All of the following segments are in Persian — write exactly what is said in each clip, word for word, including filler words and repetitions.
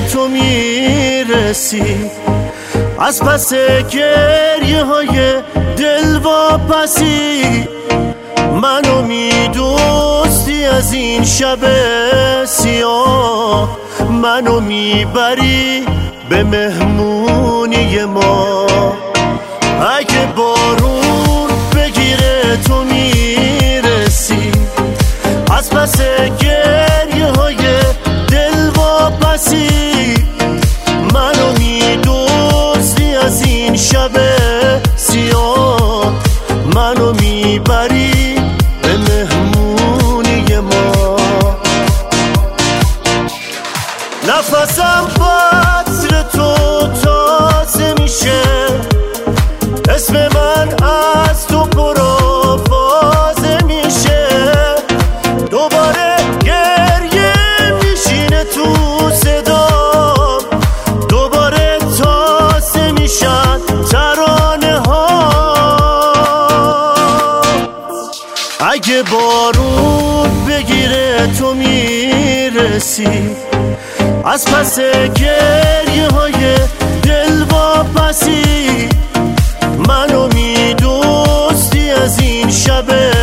تو میرسی، از پس گریه های دل واپسی منو میدوستی از این شب سیاه، منو میبری به مهمونی ما. اگه بارون بگیره تو میرسی، از پس گریه های دل واپسی منو میدوستی از این شب سیاه، منو میبری به مهمونی ما. نفسم بطر تو تازه میشه، اسم من از تو پرآوازه میشه، دوباره گریه میشینه تو صدام، دوباره تازه میشن ترانه ها. اگه بارون بگیره تو میرسی، از پس گریه های دل واپسی منو میدوستی از این شب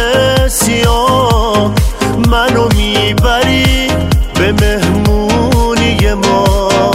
سیاه، منو میبری به مهمونی ما.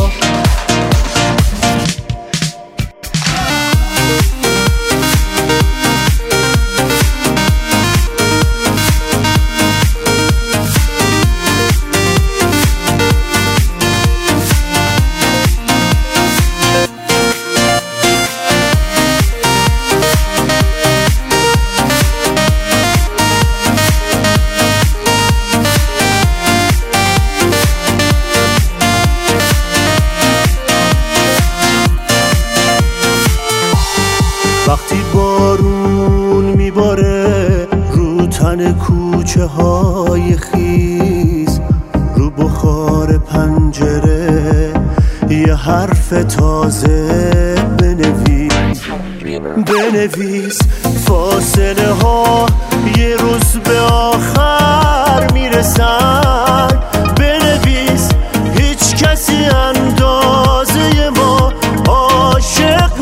وقتی بارون میباره رو تن کوچه های خیز، رو بخار پنجره یه حرف تازه بنویس، بنویس فاصله ها یه روز به آخر میرسن، بنویس هیچ کسی اندازه ما عاشق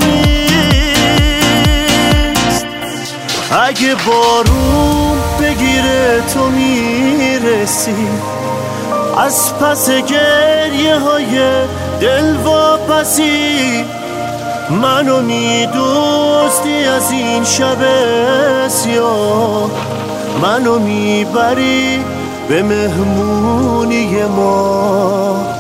نیست. اگه بارون بگیره تو میرسی، از پس گریه های دل واپسی منو میدوستی از این شب سیاه، منو میبری به مهمونی ما.